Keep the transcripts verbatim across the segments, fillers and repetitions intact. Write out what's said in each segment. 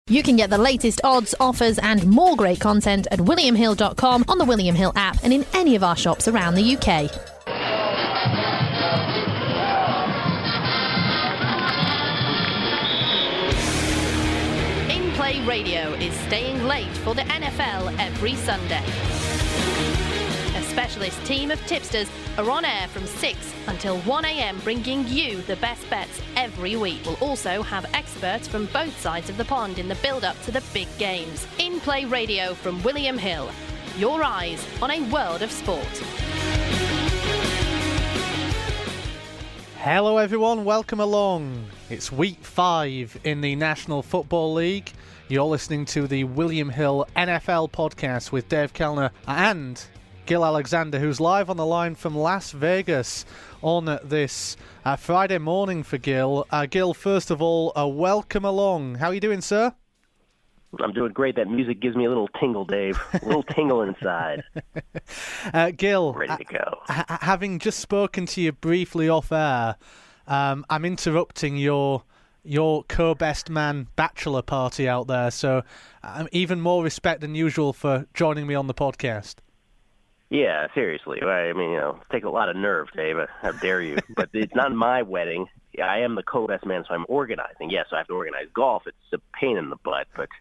You can get the latest odds, offers and more great content at william hill dot com, on the William Hill app and in any of our shops around the U K. In-Play Radio is staying late for the N F L every Sunday. A specialist team of tipsters are on air from six until one a.m. bringing you the best bets every week. We'll also have experts from both sides of the pond in the build-up to the big games. In-Play Radio from William Hill. Your eyes on a world of sport. Hello everyone, welcome along. It's week five in the National Football League. You're listening to the William Hill N F L podcast with Dave Kellner and Gil Alexander, who's live on the line from Las Vegas on this uh, Friday morning for Gil. Uh, Gil, first of all, uh, welcome along. How are you doing, sir? I'm doing great. That music gives me a little tingle, Dave. A little tingle inside. uh, Gil, ready to go. Uh, having just spoken to you briefly off air, um, I'm interrupting your your co-best man bachelor party out there, so um, even more respect than usual for joining me on the podcast. Yeah, seriously. I mean, you know, take a lot of nerve, Dave. How dare you? But it's not my wedding. I am the co-best man, so I'm organizing. Yes, I have to organize golf. It's a pain in the butt, but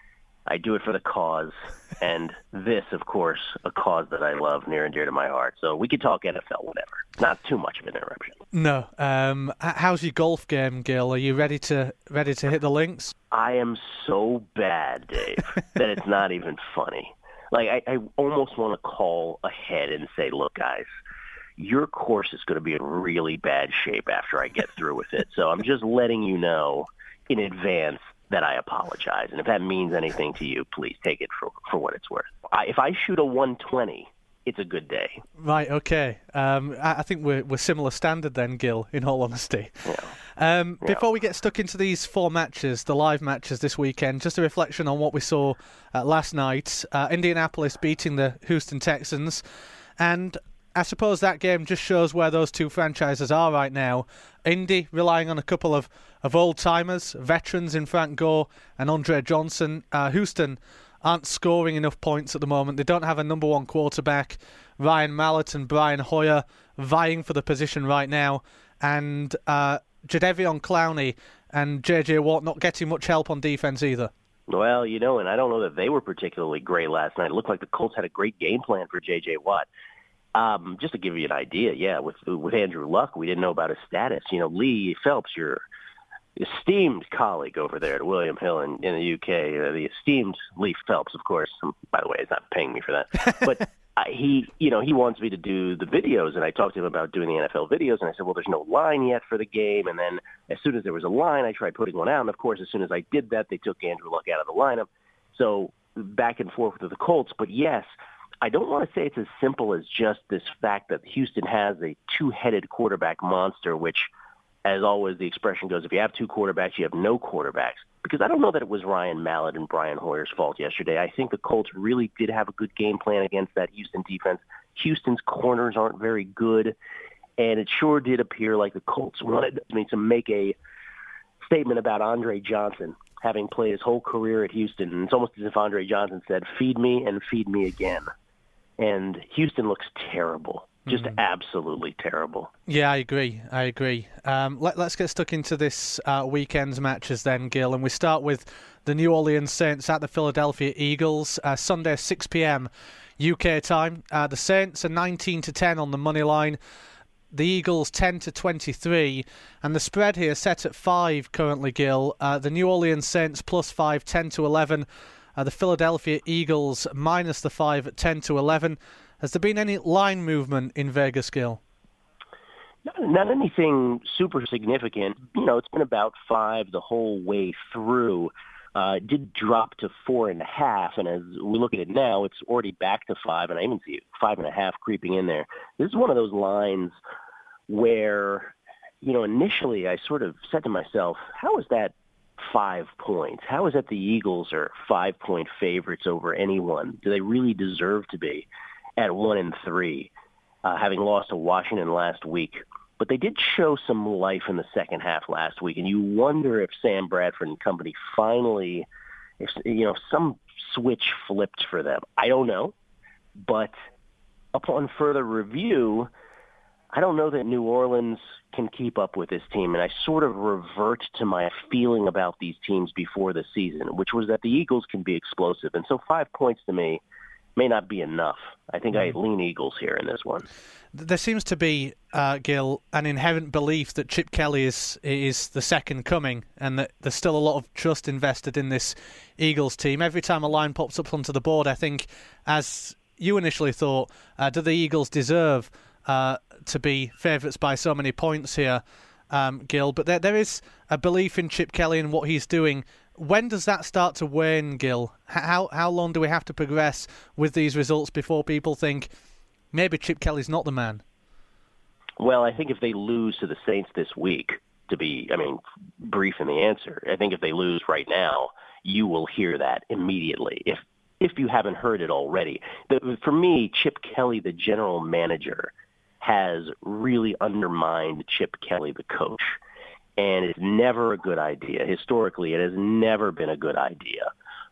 I do it for the cause. And this, of course, a cause that I love near and dear to my heart. So we could talk N F L, whatever. Not too much of an interruption. No. Um, how's your golf game, Gil? Are you ready to ready to hit the links? I am so bad, Dave, that it's not even funny. Like, I, I almost want to call ahead and say, look, guys, your course is going to be in really bad shape after I get through with it. So I'm just letting you know in advance that I apologize. And if that means anything to you, please take it for, for what it's worth. I, if I shoot a one twenty, it's a good day. Right, okay. Um, I, I think we're, we're similar standard then, Gil, in all honesty. Yeah. Um, yeah. Before we get stuck into these four matches, the live matches this weekend, just a reflection on what we saw uh, last night. Uh, Indianapolis beating the Houston Texans. And I suppose that game just shows where those two franchises are right now. Indy relying on a couple of, of old-timers, veterans in Frank Gore and Andre Johnson. Uh, Houston aren't scoring enough points at the moment. They don't have a number one quarterback. Ryan Mallett and Brian Hoyer vying for the position right now. And uh, Jadeveon Clowney and J J Watt not getting much help on defense either. Well, you know, and I don't know that they were particularly great last night. It looked like the Colts had a great game plan for J J Watt. Um, just to give you an idea, yeah, with with Andrew Luck, we didn't know about his status. You know, Lee Phelps, your esteemed colleague over there at William Hill in, in the U K, uh, the esteemed Lee Phelps, of course. By the way, he's not paying me for that. But uh, he, you know, he wants me to do the videos, and I talked to him about doing the N F L videos, and I said, well, there's no line yet for the game. And then as soon as there was a line, I tried putting one out. And, of course, as soon as I did that, they took Andrew Luck out of the lineup. So back and forth with the Colts. But, yes, I don't want to say it's as simple as just this fact that Houston has a two-headed quarterback monster, which, as always, the expression goes, if you have two quarterbacks, you have no quarterbacks. Because I don't know that it was Ryan Mallett and Brian Hoyer's fault yesterday. I think the Colts really did have a good game plan against that Houston defense. Houston's corners aren't very good, and it sure did appear like the Colts wanted me to make a statement about Andre Johnson having played his whole career at Houston. And it's almost as if Andre Johnson said, feed me and feed me again. And Houston looks terrible, just mm. absolutely terrible. Yeah, I agree. I agree. Um, let, let's get stuck into this uh, weekend's matches then, Gil. And we start with the New Orleans Saints at the Philadelphia Eagles, uh, Sunday, six p.m. U K time. Uh, the Saints are nineteen to ten on the money line. The Eagles ten to twenty-three. And the spread here set at five currently, Gil. Uh, the New Orleans Saints plus five, ten to eleven. Uh, the Philadelphia Eagles minus the five at ten to eleven. Has there been any line movement in Vegas, Gil? Not, not anything super significant. You know, it's been about five the whole way through. Uh, it did drop to four and a half, and as we look at it now, it's already back to five, and I even see five and a half creeping in there. This is one of those lines where, you know, initially I sort of said to myself, how is that five points? How is it the Eagles are five-point favorites over anyone? Do they really deserve to be at one and three, uh, having lost to Washington last week? But they did show some life in the second half last week, and you wonder if Sam Bradford and company finally if you know some switch flipped for them. I don't know, but upon further review, I don't know that New Orleans can keep up with this team, and I sort of revert to my feeling about these teams before the season, which was that the Eagles can be explosive, and so five points to me may not be enough. I think I lean Eagles here in this one. There seems to be, uh, Gil, an inherent belief that Chip Kelly is is the second coming, and that there's still a lot of trust invested in this Eagles team. Every time a line pops up onto the board, I think, as you initially thought, uh, do the Eagles deserve uh, to be favourites by so many points here, um, Gil? But there, there is a belief in Chip Kelly and what he's doing. When does that start to wane, Gil? How how long do we have to progress with these results before people think maybe Chip Kelly's not the man? Well, I think if they lose to the Saints this week, to be, I mean, brief in the answer, I think if they lose right now, you will hear that immediately, if if you haven't heard it already. The, for me, Chip Kelly, the general manager, has really undermined Chip Kelly, the coach. And it's never a good idea. Historically, it has never been a good idea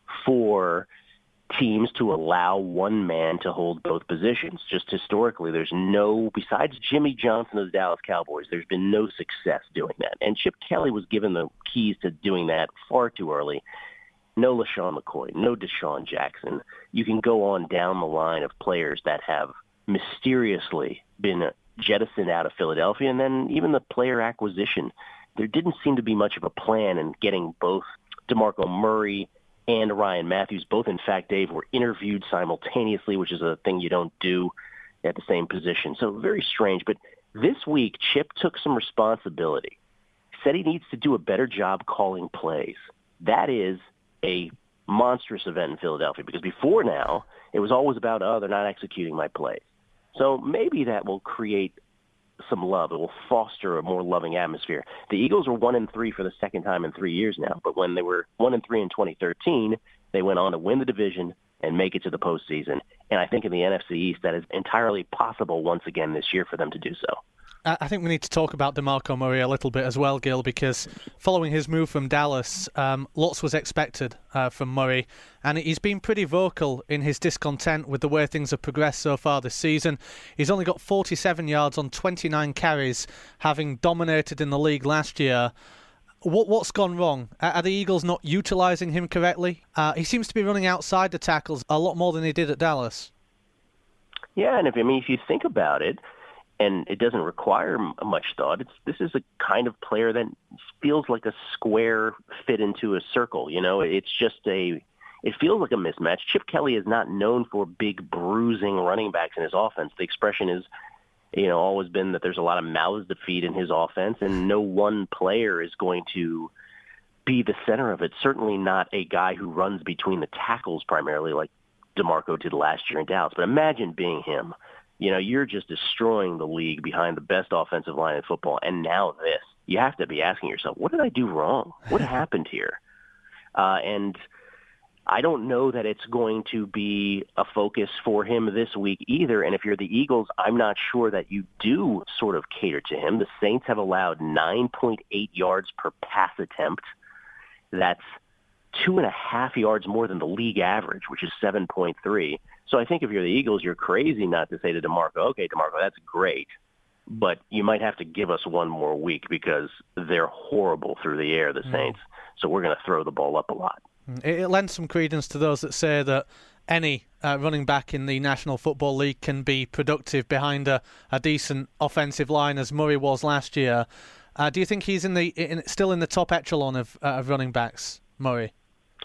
for teams to allow one man to hold both positions. Just historically, there's no, besides Jimmy Johnson of the Dallas Cowboys, there's been no success doing that. And Chip Kelly was given the keys to doing that far too early. No LaShawn McCoy, no Deshaun Jackson. You can go on down the line of players that have mysteriously been jettisoned out of Philadelphia, and then even the player acquisition. There didn't seem to be much of a plan in getting both DeMarco Murray and Ryan Matthews. Both, in fact, Dave, were interviewed simultaneously, which is a thing you don't do at the same position. So very strange. But this week, Chip took some responsibility, said he needs to do a better job calling plays. That is a monstrous event in Philadelphia, because before now, it was always about, oh, they're not executing my plays. So maybe that will create some love. It will foster a more loving atmosphere. The Eagles were one and three for the second time in three years now, but when they were one and three in twenty thirteen, they went on to win the division and make it to the postseason. And I think in the N F C East, that is entirely possible once again this year for them to do so. I think we need to talk about DeMarco Murray a little bit as well, Gil, because following his move from Dallas, um, lots was expected uh, from Murray, and he's been pretty vocal in his discontent with the way things have progressed so far this season. He's only got forty-seven yards on twenty-nine carries, having dominated in the league last year. What, what's gone wrong? Are the Eagles not utilising him correctly? Uh, he seems to be running outside the tackles a lot more than he did at Dallas. Yeah, and if I mean, if you think about it, and it doesn't require much thought, It's this is a kind of player that feels like a square fit into a circle. You know, it's just a, it feels like a mismatch. Chip Kelly is not known for big bruising running backs in his offense. The expression is, you know, always been that there's a lot of mouths to feed in his offense, and no one player is going to be the center of it. Certainly not a guy who runs between the tackles primarily like DeMarco did last year in Dallas. But imagine being him. You know, you're just destroying the league behind the best offensive line in football, and now this. You have to be asking yourself, what did I do wrong? What happened here? Uh, and I don't know that it's going to be a focus for him this week either. And if you're the Eagles, I'm not sure that you do sort of cater to him. The Saints have allowed nine point eight yards per pass attempt. That's two and a half yards more than the league average, which is seven point three. So I think if you're the Eagles, you're crazy not to say to DeMarco, okay, DeMarco, that's great, but you might have to give us one more week because they're horrible through the air, the mm. Saints. So we're going to throw the ball up a lot. It, it lends some credence to those that say that any uh, running back in the National Football League can be productive behind a, a decent offensive line, as Murray was last year. Uh, do you think he's in the in, still in the top echelon of, uh, of running backs, Murray?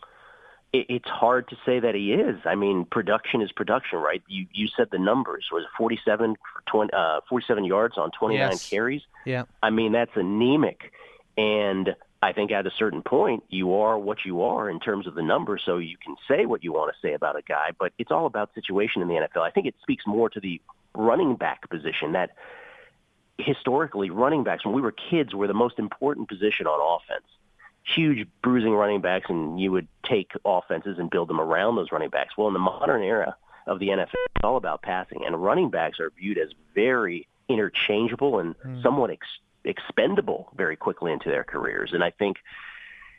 It's hard to say that he is. I mean, production is production, right? You you said the numbers. Was it forty-seven, for twenty, uh, forty-seven yards on twenty-nine yes. carries? Yeah. I mean, that's anemic. And I think at a certain point, you are what you are in terms of the numbers, so you can say what you want to say about a guy, but it's all about situation in the N F L. I think it speaks more to the running back position, that historically running backs, when we were kids, were the most important position on offense. Huge bruising running backs, and you would take offenses and build them around those running backs. Well, in the modern era of the N F L, it's all about passing, and running backs are viewed as very interchangeable and mm. somewhat ex- expendable very quickly into their careers. And I think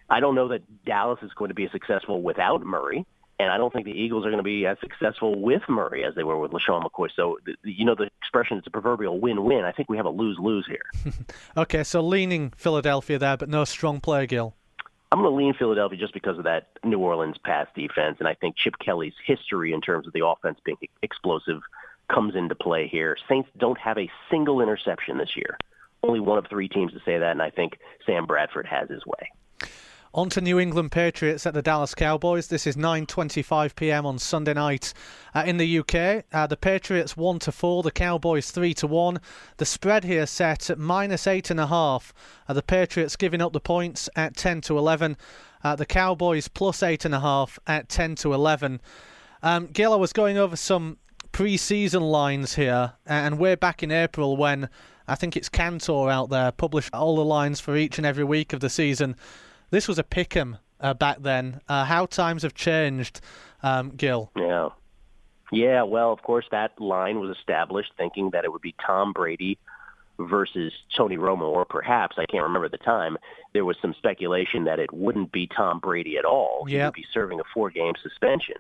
I don't know that Dallas is going to be as successful without Murray, and I don't think the Eagles are going to be as successful with Murray as they were with LaShawn McCoy. So, you know, the expression, it's a proverbial win-win. I think we have a lose-lose here. Okay, so leaning Philadelphia there, but no strong play, Gil. I'm going to lean Philadelphia just because of that New Orleans pass defense, and I think Chip Kelly's history in terms of the offense being explosive comes into play here. Saints don't have a single interception this year. Only one of three teams to say that, and I think Sam Bradford has his way. On to New England Patriots at the Dallas Cowboys. This is nine twenty-five p.m. on Sunday night uh, in the U K. Uh, the Patriots one to four, the Cowboys three to one. The spread here set at minus eight and a half. Uh, the Patriots giving up the points at ten to eleven. Uh, the Cowboys plus eight and a half at ten to eleven. Um, Gil, I was going over some pre-season lines here, and we're back in April when I think it's Cantor out there published all the lines for each and every week of the season. This was a pick'em uh, back then. Uh, how times have changed, um, Gil. Yeah. Yeah, well, of course, that line was established thinking that it would be Tom Brady versus Tony Romo, or perhaps, I can't remember at the time, there was some speculation that it wouldn't be Tom Brady at all. He yep. would be serving a four-game suspension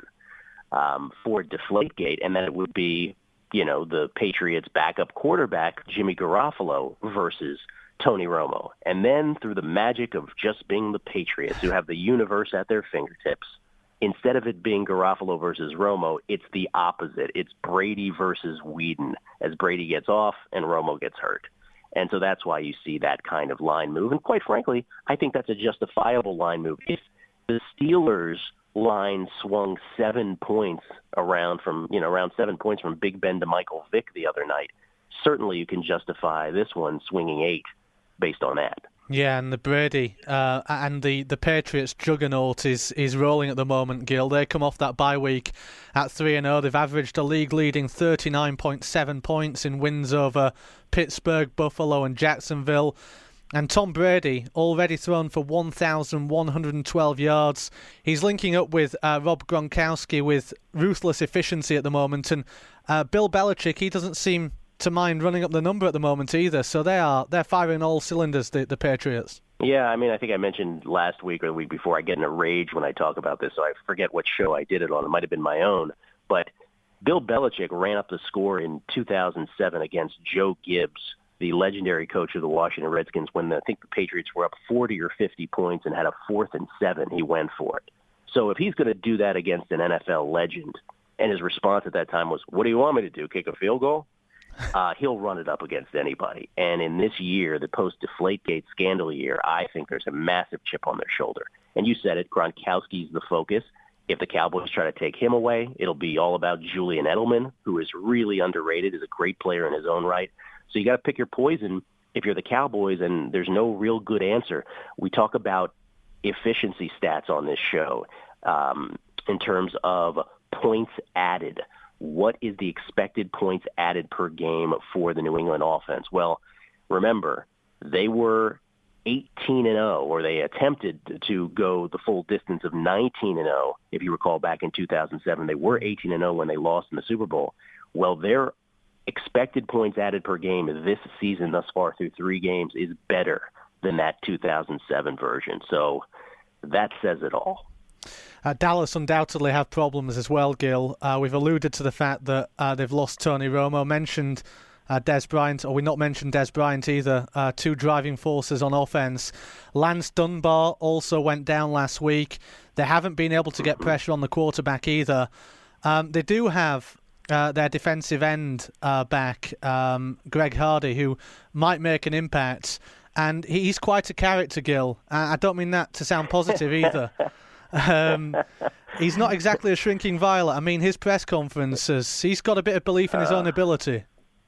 um, for Deflategate, and that it would be, you know, the Patriots' backup quarterback, Jimmy Garoppolo, versus Tony Romo. And then through the magic of just being the Patriots, who have the universe at their fingertips, instead of it being Garoppolo versus Romo, it's the opposite. It's Brady versus Whedon, as Brady gets off and Romo gets hurt. And so that's why you see that kind of line move. And quite frankly, I think that's a justifiable line move. If the Steelers line swung seven points around from, you know, around seven points from Big Ben to Michael Vick the other night, certainly you can justify this one swinging eight based on that. Yeah, and the Brady uh, and the, the Patriots juggernaut is, is rolling at the moment, Gil. They come off that bye week at three and oh. They've averaged a league-leading thirty-nine point seven points in wins over Pittsburgh, Buffalo and Jacksonville. And Tom Brady, already thrown for one thousand one hundred twelve yards. He's linking up with uh, Rob Gronkowski with ruthless efficiency at the moment. And uh, Bill Belichick, he doesn't seem to mind running up the number at the moment either. So they are they're firing all cylinders, the, the Patriots. Yeah, I mean, I think I mentioned last week or the week before, I get in a rage when I talk about this, so I forget what show I did it on. It might have been my own. But Bill Belichick ran up the score in two thousand seven against Joe Gibbs, the legendary coach of the Washington Redskins, when the, I think the Patriots were up forty or fifty points and had a fourth and seven. He went for it. So if he's going to do that against an N F L legend, and his response at that time was, "What do you want me to do, kick a field goal?" Uh, he'll run it up against anybody. And in this year, the post-Deflategate scandal year, I think there's a massive chip on their shoulder. And you said it, Gronkowski's the focus. If the Cowboys try to take him away, it'll be all about Julian Edelman, who is really underrated, is a great player in his own right. So you got to pick your poison if you're the Cowboys, and there's no real good answer. We talk about efficiency stats on this show um, in terms of points added. What is the expected points added per game for the New England offense? Well, remember, they were eighteen and oh, or they attempted to go the full distance of nineteen and oh. If you recall back in two thousand seven, they were eighteen and oh when they lost in the Super Bowl. Well, their expected points added per game this season thus far through three games is better than that two thousand seven version. So that says it all. Uh, Dallas undoubtedly have problems as well, Gil. Uh, we've alluded to the fact that uh, they've lost Tony Romo, mentioned uh, Des Bryant, or we not mentioned Des Bryant either, uh, two driving forces on offense. Lance Dunbar also went down last week. They haven't been able to get pressure on the quarterback either. Um, they do have uh, their defensive end uh, back, um, Greg Hardy, who might make an impact. And he's quite a character, Gil. Uh, I don't mean that to sound positive either. Um, he's not exactly a shrinking violet. I mean, his press conferences, he's got a bit of belief in his uh, own ability.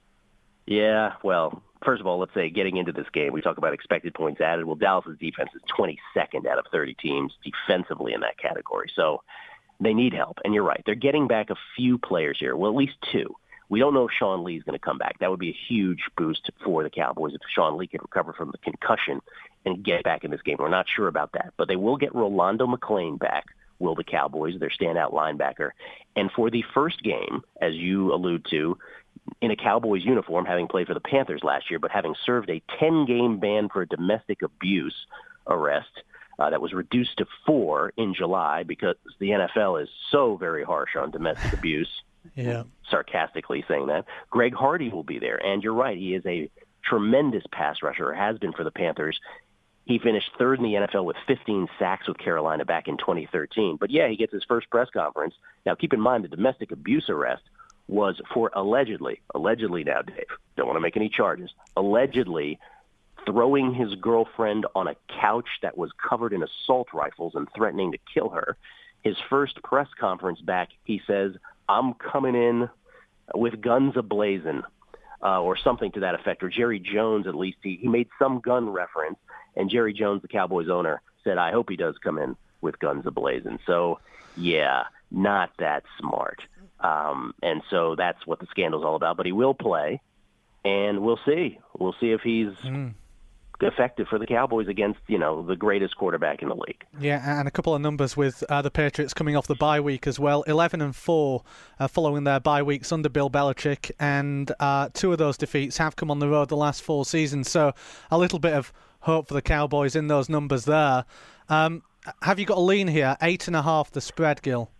Yeah, well, first of all, let's say getting into this game, we talk about expected points added. Well, Dallas's defense is twenty-second out of thirty teams defensively in that category. So they need help. And you're right. They're getting back a few players here. Well, at least two. We don't know if Sean Lee's going to come back. That would be a huge boost for the Cowboys if Sean Lee could recover from the concussion and get back in this game. We're not sure about that. But they will get Rolando McClain back, will the Cowboys, their standout linebacker. And for the first game, as you allude to, in a Cowboys uniform, having played for the Panthers last year, but having served a ten-game ban for a domestic abuse arrest, Uh, that was reduced to four in July because the N F L is so very harsh on domestic abuse. Yeah. Sarcastically saying that. Greg Hardy will be there. And you're right, he is a tremendous pass rusher, or has been for the Panthers. He finished third in the N F L with fifteen sacks with Carolina back in twenty thirteen. But, yeah, he gets his first press conference. Now, keep in mind the domestic abuse arrest was for allegedly, allegedly now, Dave, don't want to make any charges, allegedly throwing his girlfriend on a couch that was covered in assault rifles and threatening to kill her. His first press conference back, he says, I'm coming in with guns a-blazing, uh, or something to that effect. Or Jerry Jones, at least, he, he made some gun reference, and Jerry Jones, the Cowboys owner, said, I hope he does come in with guns a-blazing. So, yeah, not that smart. Um, and so that's what the scandal's all about. But he will play, and we'll see. We'll see if he's mm. effective for the Cowboys against, you know, the greatest quarterback in the league. Yeah, and a couple of numbers with uh, the Patriots coming off the bye week as well. eleven and four uh, following their bye weeks under Bill Belichick, and uh, two of those defeats have come on the road the last four seasons. So a little bit of hope for the Cowboys in those numbers there. Um, have you got a lean here? Eight and a half the spread, Gil.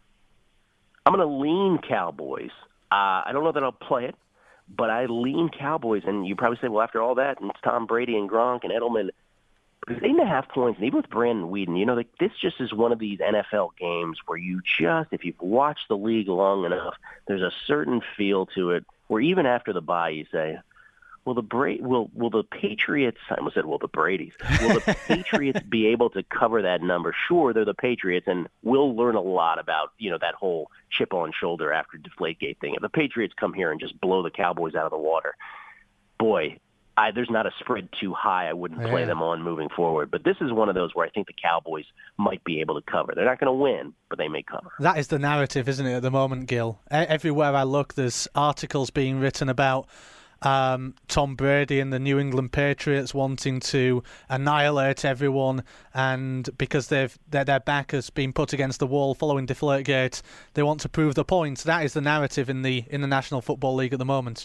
I'm going to lean Cowboys. Uh, I don't know that I'll play it, but I lean Cowboys. And you probably say, well, after all that, and it's Tom Brady and Gronk and Edelman, because eight and a half points, and even with Brandon Weeden, you know, like, this just is one of these N F L games where you just, if you've watched the league long enough, there's a certain feel to it where even after the bye, you say, Will the Bra- will will the Patriots? I almost said, will the Brady's? Will the Patriots be able to cover that number? Sure, they're the Patriots, and we'll learn a lot about, you know, that whole chip on shoulder after Deflategate thing. If the Patriots come here and just blow the Cowboys out of the water, boy, I, there's not a spread too high. I wouldn't play yeah. them on moving forward. But this is one of those where I think the Cowboys might be able to cover. They're not going to win, but they may cover. That is the narrative, isn't it, at the moment, Gil? Everywhere I look, there's articles being written about Um, Tom Brady and the New England Patriots wanting to annihilate everyone, and because they've their, their back has been put against the wall following Deflategate, they want to prove the point. That is the narrative in the in the National Football League at the moment.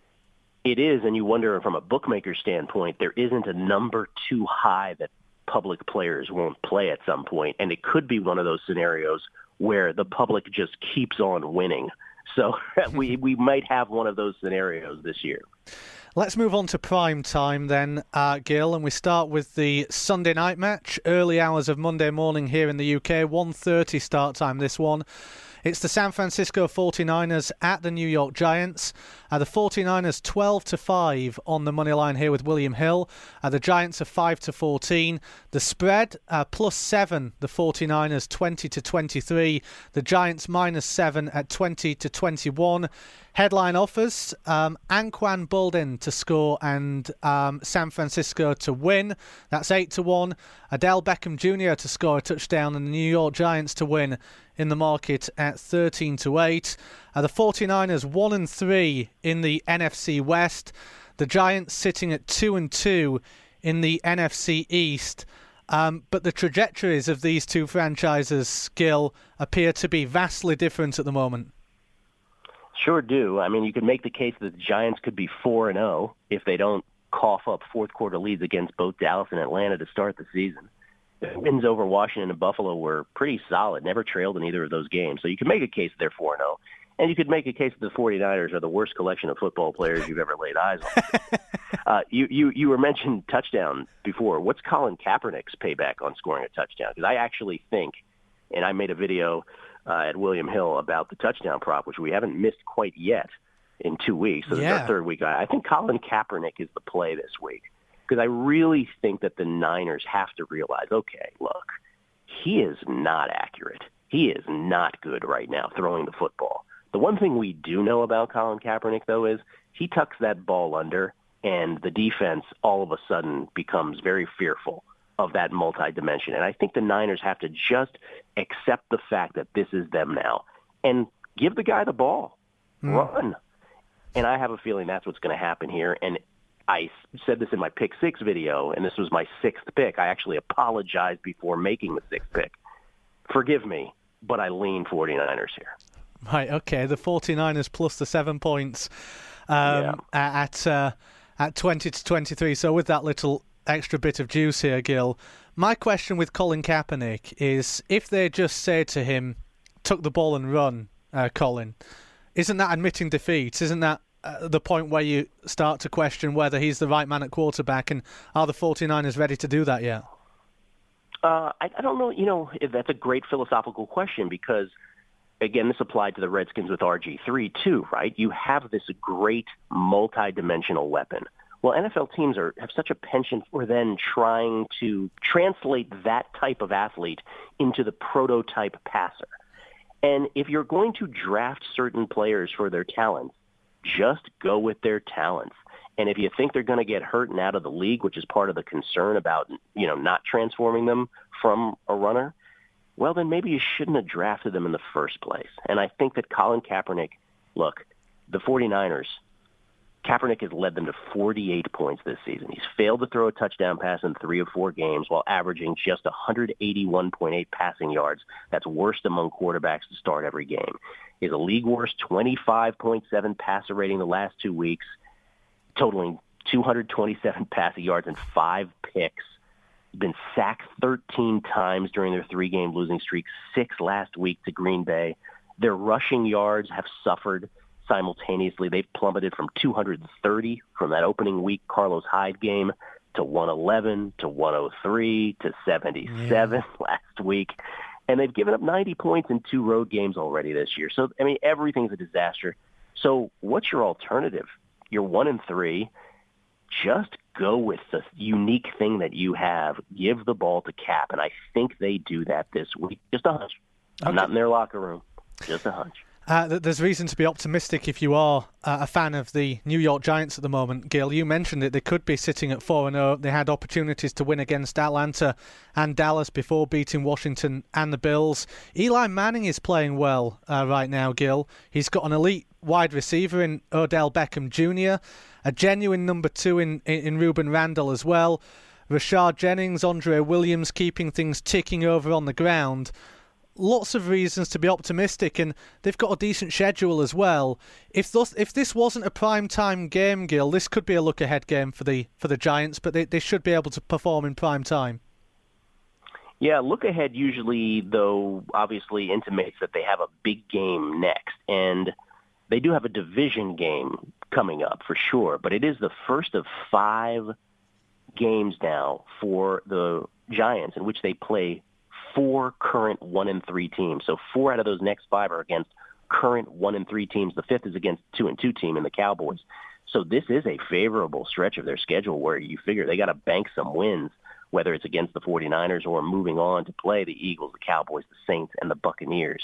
It is, and you wonder from a bookmaker standpoint, there isn't a number too high that public players won't play at some point, and it could be one of those scenarios where the public just keeps on winning. So we we might have one of those scenarios this year. Let's move on to prime time then, uh, Gil, and we start with the Sunday night match, early hours of Monday morning here in the U K, one thirty start time this one. It's the San Francisco forty-niners at the New York Giants. Uh, the forty-niners twelve to five on the money line here with William Hill. Uh, the Giants are five to fourteen. The spread uh, plus seven. The forty-niners twenty to twenty-three. The Giants minus seven at twenty to twenty-one. Headline offers um, Anquan Boldin to score and um, San Francisco to win. That's eight to one. Odell Beckham Junior to score a touchdown and the New York Giants to win in the market at thirteen to eight. Uh, the forty-niners one and three in the N F C West. The Giants sitting at two and two in the N F C East. Um, but the trajectories of these two franchises, Gil, appear to be vastly different at the moment. Sure do. I mean, you could make the case that the Giants could be four and oh if they don't cough up fourth quarter leads against both Dallas and Atlanta to start the season. The wins over Washington and Buffalo were pretty solid, never trailed in either of those games. So you could make a case that they're four and oh. And you could make a case that the forty-niners are the worst collection of football players you've ever laid eyes on. uh, you, you, you were mentioned touchdown before. What's Colin Kaepernick's payback on scoring a touchdown? Because I actually think, and I made a video Uh, at William Hill about the touchdown prop, which we haven't missed quite yet in two weeks. So this yeah. is our third week. I think Colin Kaepernick is the play this week because I really think that the Niners have to realize, okay, look, he is not accurate. He is not good right now throwing the football. The one thing we do know about Colin Kaepernick, though, is he tucks that ball under, and the defense all of a sudden becomes very fearful of that multi-dimension. And I think the Niners have to just accept the fact that this is them now and give the guy the ball. Mm. Run. And I have a feeling that's what's going to happen here. And I said this in my pick six video, and this was my sixth pick. I actually apologized before making the sixth pick. Forgive me, but I lean forty-niners here. Right, okay. The forty-niners plus the seven points um, yeah. at uh, at twenty to twenty-three. So with that little extra bit of juice here, Gil, My question with Colin Kaepernick is, if they just say to him, tuck the ball and run, uh, Colin, isn't that admitting defeat? Isn't that uh, the point where you start to question whether he's the right man at quarterback, and are the 49ers ready to do that yet? Uh, I, I don't know. You know, if that's a great philosophical question because, again, this applied to the Redskins with R G three too, right? You have this great multi-dimensional weapon. Well, N F L teams are have such a penchant for then trying to translate that type of athlete into the prototype passer. And if you're going to draft certain players for their talents, just go with their talents. And if you think they're going to get hurt and out of the league, which is part of the concern about, you know, not transforming them from a runner, well, then maybe you shouldn't have drafted them in the first place. And I think that Colin Kaepernick, look, the 49ers, Kaepernick has led them to forty-eight points this season. He's failed to throw a touchdown pass in three of four games while averaging just one hundred eighty-one point eight passing yards. That's worst among quarterbacks to start every game. He has a league worst twenty-five point seven passer rating the last two weeks, totaling two hundred twenty-seven passing yards and five picks. He's been sacked thirteen times during their three-game losing streak, six last week to Green Bay. Their rushing yards have suffered simultaneously. They've plummeted from two hundred thirty from that opening week Carlos Hyde game to one eleven to one oh three to seventy-seven yeah. last week. And they've given up ninety points in two road games already this year. So, I mean, everything's a disaster. So what's your alternative? You're one and three. Just go with the unique thing that you have. Give the ball to Cap, and I think they do that this week. Just a hunch. I'm okay. not in their locker room. Just a hunch. Uh, there's reason to be optimistic if you are uh, a fan of the New York Giants at the moment, Gil. You mentioned it. They could be sitting at four and oh. They had opportunities to win against Atlanta and Dallas before beating Washington and the Bills. Eli Manning is playing well uh, right now, Gil. He's got an elite wide receiver in Odell Beckham Junior, a genuine number two in, in, in Ruben Randall as well. Rashard Jennings, Andre Williams keeping things ticking over on the ground. Lots of reasons to be optimistic, and they've got a decent schedule as well. If those, if this wasn't a prime time game, Gil, this could be a look ahead game for the for the Giants, but they, they should be able to perform in prime time. Yeah, look ahead usually, though, obviously intimates that they have a big game next, and they do have a division game coming up for sure, but it is the first of five games now for the Giants in which they play four current one and three teams. So four out of those next five are against current one and three teams. The fifth is against two and two team in the Cowboys. So this is a favorable stretch of their schedule where you figure they got to bank some wins, whether it's against the 49ers or moving on to play the Eagles, the Cowboys, the Saints, and the Buccaneers.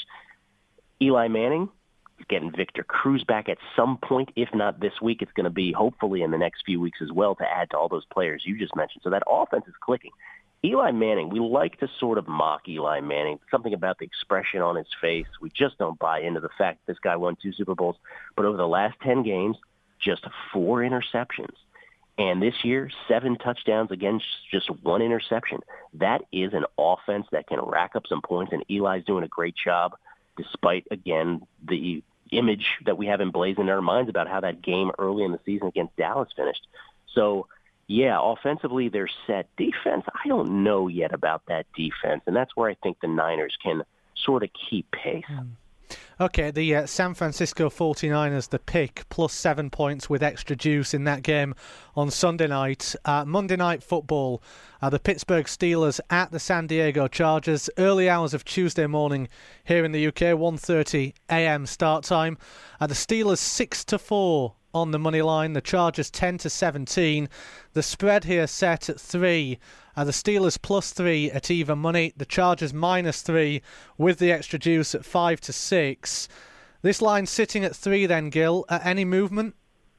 Eli Manning is getting Victor Cruz back at some point. If not this week, it's going to be hopefully in the next few weeks as well to add to all those players you just mentioned. So that offense is clicking. Eli Manning, we like to sort of mock Eli Manning, something about the expression on his face. We just don't buy into the fact this guy won two Super Bowls. But over the last ten games, just four interceptions. And this year, seven touchdowns against just one interception. That is an offense that can rack up some points, and Eli's doing a great job, despite, again, the image that we have emblazoned in our minds about how that game early in the season against Dallas finished. So, yeah, offensively, they're set. Defense, I don't know yet about that defense, and that's where I think the Niners can sort of keep pace. Mm. Okay, the uh, San Francisco 49ers, the pick, plus seven points with extra juice in that game on Sunday night. Uh, Monday Night Football, uh, the Pittsburgh Steelers at the San Diego Chargers. Early hours of Tuesday morning here in the U K, one thirty a.m. start time. Uh, the Steelers six to four on the money line, the Chargers ten to seventeen. The spread here set at three. Uh, the Steelers plus three at even money. The Chargers minus three with the extra juice at five to six. This line sitting at three then, Gil. Uh, any movement?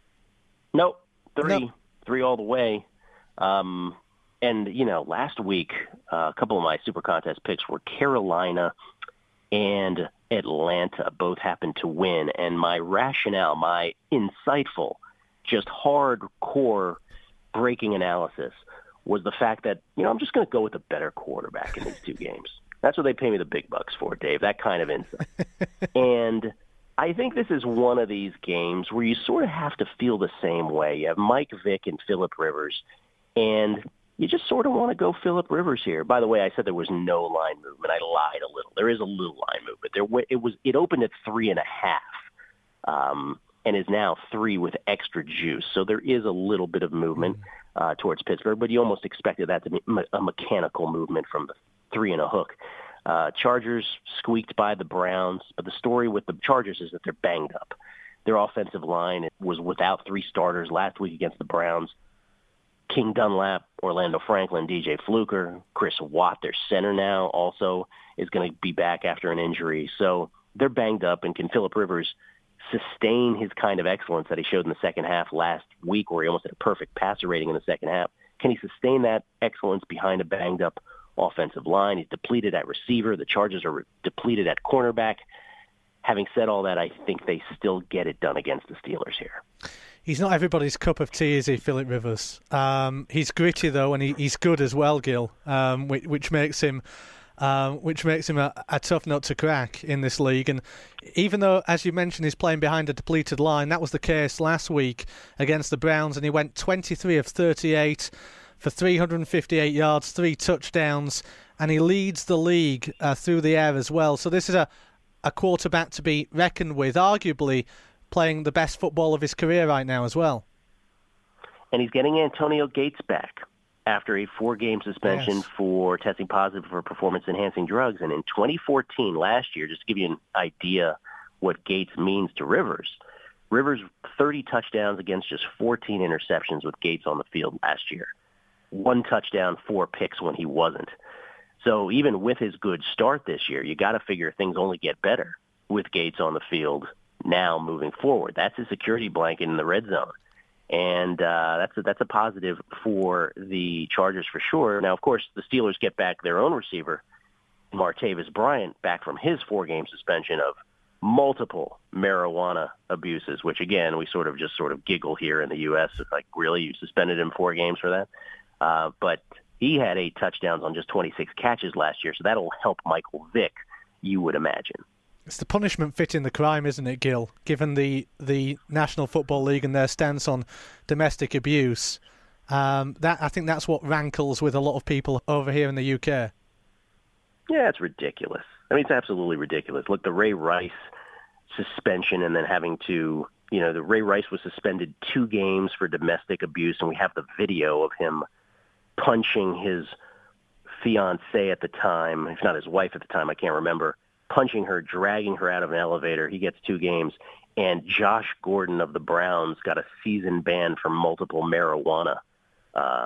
Nope. Three. Nope. Three all the way. Um, and, you know, last week, uh, a couple of my Super Contest picks were Carolina and Atlanta both happened to win. And my rationale, my insightful, just hardcore breaking analysis was the fact that, you know, I'm just going to go with a better quarterback in these two games. That's what they pay me the big bucks for, Dave, that kind of insight. And I think this is one of these games where you sort of have to feel the same way. You have Mike Vick and Phillip Rivers, and you just sort of want to go Phillip Rivers here. By the way, I said there was no line movement. I lied a little. There is a little line movement. There, it was. It opened at three and a half, um, and is now three with extra juice. So there is a little bit of movement uh, towards Pittsburgh, but you almost expected that to be a mechanical movement from the three and a hook. Uh, Chargers squeaked by the Browns, but the story with the Chargers is that they're banged up. Their offensive line was without three starters last week against the Browns. King Dunlap, Orlando Franklin, D J Fluker, Chris Watt, their center now, also is going to be back after an injury. So they're banged up, and can Phillip Rivers sustain his kind of excellence that he showed in the second half last week, where he almost had a perfect passer rating in the second half? Can he sustain that excellence behind a banged-up offensive line? He's depleted at receiver. The Chargers are depleted at cornerback. Having said all that, I think they still get it done against the Steelers here. He's not everybody's cup of tea, is he, Phillip Rivers? Um, he's gritty though, and he, he's good as well, Gil, um, which, which makes him, um, which makes him a, a tough nut to crack in this league. And even though, as you mentioned, he's playing behind a depleted line, that was the case last week against the Browns, and he went twenty-three of thirty-eight for three hundred fifty-eight yards, three touchdowns, and he leads the league uh, through the air as well. So this is a a quarterback to be reckoned with, arguably playing the best football of his career right now as well. And he's getting Antonio Gates back after a four-game suspension yes. for testing positive for performance-enhancing drugs. And in twenty fourteen, last year, just to give you an idea what Gates means to Rivers, Rivers thirty touchdowns against just fourteen interceptions with Gates on the field last year. One touchdown, four picks when he wasn't. So even with his good start this year, you got to figure things only get better with Gates on the field now moving forward. That's a security blanket in the red zone. And uh, that's, a, that's a positive for the Chargers for sure. Now, of course, the Steelers get back their own receiver, Martavis Bryant, back from his four-game suspension of multiple marijuana abuses, which, again, we sort of just sort of giggle here in the U S It's like, really? You suspended him four games for that? Uh, but he had eight touchdowns on just twenty-six catches last year, so that'll help Michael Vick, you would imagine. It's the punishment fitting the crime, isn't it, Gil? Given the, the National Football League and their stance on domestic abuse, um, that I think that's what rankles with a lot of people over here in the U K. Yeah, it's ridiculous. I mean, it's absolutely ridiculous. Look, the Ray Rice suspension and then having to, you know, the Ray Rice was suspended two games for domestic abuse, and we have the video of him punching his fiancée at the time, if not his wife at the time, I can't remember, punching her, dragging her out of an elevator. He gets two games. And Josh Gordon of the Browns got a season ban for multiple marijuana uh,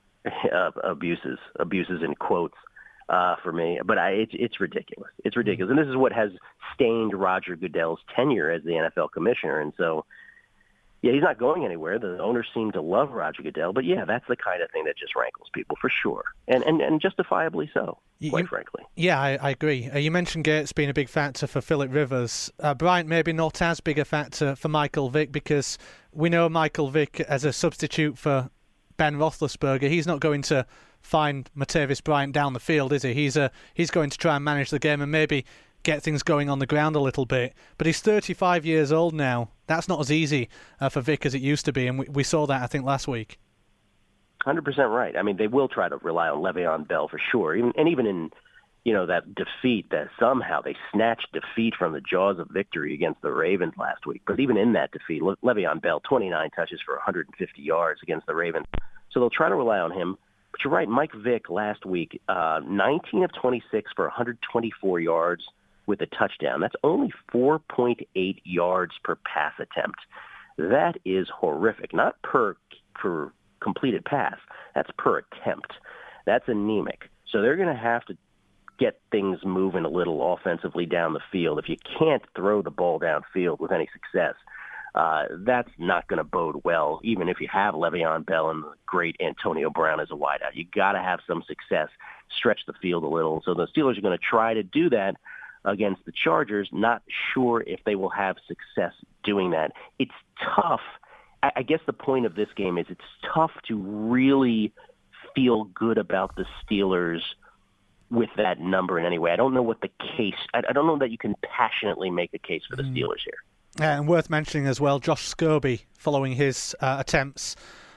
abuses, abuses in quotes uh, for me. But I, it's, it's ridiculous. It's ridiculous. And this is what has stained Roger Goodell's tenure as the N F L commissioner. And so, yeah, he's not going anywhere. The owners seem to love Roger Goodell. But, yeah, that's the kind of thing that just rankles people for sure, and and, and justifiably so, quite you, frankly. Yeah, I, I agree. Uh, you mentioned Gates being a big factor for Phillip Rivers. Uh, Bryant maybe not as big a factor for Michael Vick, because we know Michael Vick as a substitute for Ben Roethlisberger. He's not going to find Martavis Bryant down the field, is he? He's, a, he's going to try and manage the game and maybe get things going on the ground a little bit. But he's thirty-five years old now. That's not as easy uh, for Vick as it used to be, and we, we saw that, I think, last week. one hundred percent right. I mean, they will try to rely on Le'Veon Bell for sure. Even, and even in, you know, that defeat, that somehow they snatched defeat from the jaws of victory against the Ravens last week. But even in that defeat, Le- Le'Veon Bell, twenty-nine touches for one hundred fifty yards against the Ravens. So they'll try to rely on him. But you're right, Mike Vick last week, uh, nineteen of twenty-six for one hundred twenty-four yards with a touchdown. That's only four point eight yards per pass attempt. That is horrific. Not per per completed pass. That's per attempt. That's anemic. So they're going to have to get things moving a little offensively down the field. If you can't throw the ball downfield with any success, uh, that's not going to bode well, even if you have Le'Veon Bell and the great Antonio Brown as a wideout. You got to have some success, stretch the field a little. So the Steelers are going to try to do that against the Chargers. Not sure if they will have success doing that. It's tough. I guess the point of this game is it's tough to really feel good about the Steelers with that number in any way. I don't know what the case, I don't know that you can passionately make a case for the Steelers here. Uh, and worth mentioning as well, Josh Scobie, following his uh, attempts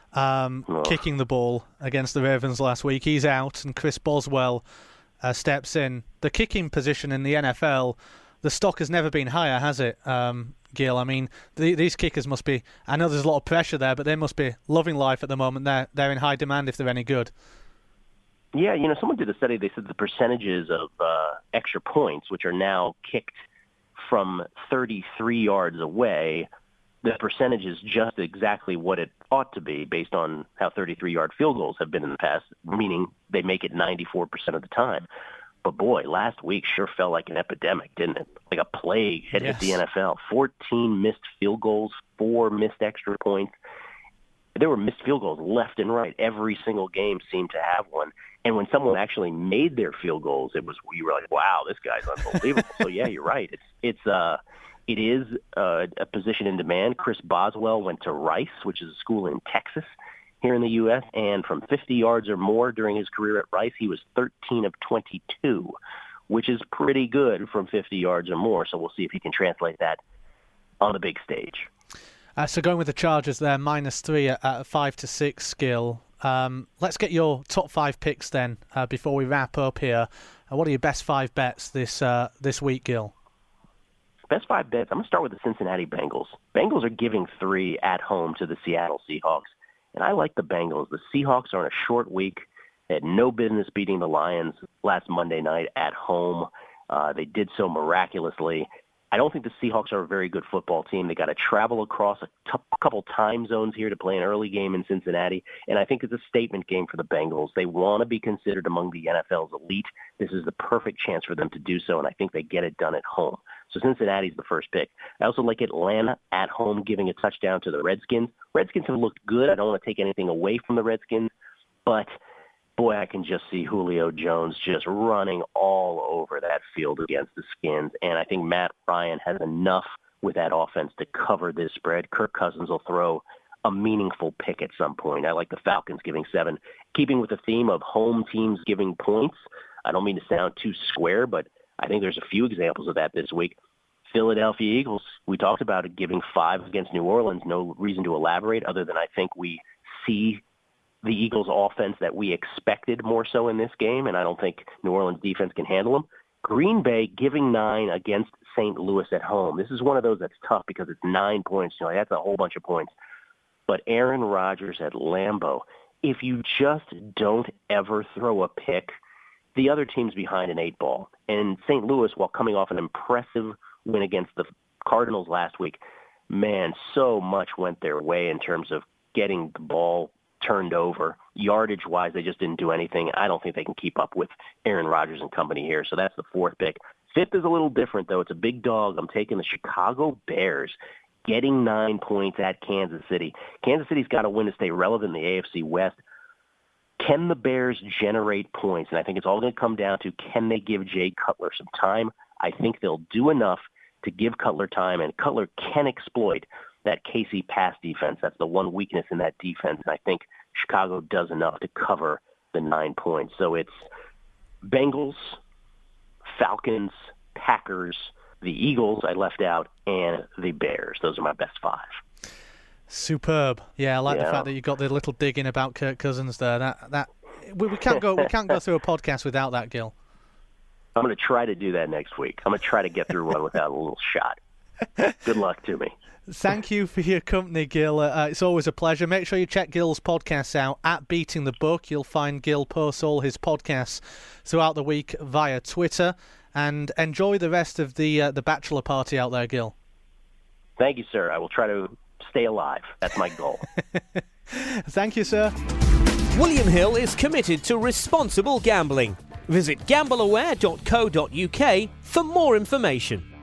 um, oh. kicking the ball against the Ravens last week. He's out, and Chris Boswell uh, steps in. The kicking position in the N F L, the stock has never been higher, has it, um, Gil? I mean, the, these kickers must be, I know there's a lot of pressure there, but they must be loving life at the moment. They're, they're in high demand if they're any good. Yeah, you know, someone did a study. They said the percentages of uh, extra points, which are now kicked from thirty-three yards away, the percentage is just exactly what it ought to be based on how thirty-three-yard field goals have been in the past, meaning they make it ninety-four percent of the time. But, boy, last week sure felt like an epidemic, didn't it? Like a plague had yes. hit the N F L. fourteen missed field goals, four missed extra points. There were missed field goals left and right. Every single game seemed to have one. And when someone actually made their field goals, it was you were like, "Wow, this guy's unbelievable." So yeah, you're right. It's it's uh, it is uh, a position in demand. Chris Boswell went to Rice, which is a school in Texas, here in the U S, and from fifty yards or more during his career at Rice, he was thirteen of twenty-two, which is pretty good from fifty yards or more. So we'll see if he can translate that on the big stage. Uh, so going with the Chargers there, minus three at, at five to six skill. Um, let's get your top five picks then uh, before we wrap up here. Uh, what are your best five bets this uh, this week, Gil? Best five bets. I'm going to start with the Cincinnati Bengals. Bengals are giving three at home to the Seattle Seahawks, and I like the Bengals. The Seahawks are on a short week. They had no business beating the Lions last Monday night at home. Uh, they did so miraculously. I don't think the Seahawks are a very good football team. They got to travel across a t- couple time zones here to play an early game in Cincinnati, and I think it's a statement game for the Bengals. They want to be considered among the N F L's elite. This is the perfect chance for them to do so, and I think they get it done at home. So Cincinnati's the first pick. I also like Atlanta at home giving a touchdown to the Redskins. Redskins have looked good. I don't want to take anything away from the Redskins, but boy, I can just see Julio Jones just running all over that field against the Skins. And I think Matt Ryan has enough with that offense to cover this spread. Kirk Cousins will throw a meaningful pick at some point. I like the Falcons giving seven. Keeping with the theme of home teams giving points, I don't mean to sound too square, but I think there's a few examples of that this week. Philadelphia Eagles, we talked about it, giving five against New Orleans. No reason to elaborate other than I think we see the Eagles' offense that we expected more so in this game, and I don't think New Orleans' defense can handle them. Green Bay giving nine against Saint Louis at home. This is one of those that's tough because it's nine points. You know, that's a whole bunch of points. But Aaron Rodgers at Lambeau, if you just don't ever throw a pick, the other team's behind an eight ball. And Saint Louis, while coming off an impressive win against the Cardinals last week, man, so much went their way in terms of getting the ball turned over. Yardage-wise, they just didn't do anything. I don't think they can keep up with Aaron Rodgers and company here, so that's the fourth pick. Fifth is a little different, though. It's a big dog. I'm taking the Chicago Bears, getting nine points at Kansas City. Kansas City's got to win to stay relevant in the A F C West. Can the Bears generate points? And I think it's all going to come down to, can they give Jay Cutler some time? I think they'll do enough to give Cutler time, and Cutler can exploit that K C pass defense. That's the one weakness in that defense, and I think Chicago does enough to cover the nine points. So it's Bengals, Falcons, Packers, the Eagles I left out, and the Bears. Those are my best five. Superb. Yeah, I like yeah. the fact that you got the little dig in about Kirk Cousins there. That that we, we can't go we can't go through a podcast without that, Gil. I'm going to try to do that next week. I'm going to try to get through one without a little shot. Good luck to me. Thank you for your company, Gil. Uh, it's always a pleasure. Make sure you check Gil's podcasts out at Beating the Book. You'll find Gil posts all his podcasts throughout the week via Twitter. And enjoy the rest of the uh, the bachelor party out there, Gil. Thank you, sir. I will try to stay alive. That's my goal. Thank you, sir. William Hill is committed to responsible gambling. Visit gamble aware dot co dot uk for more information.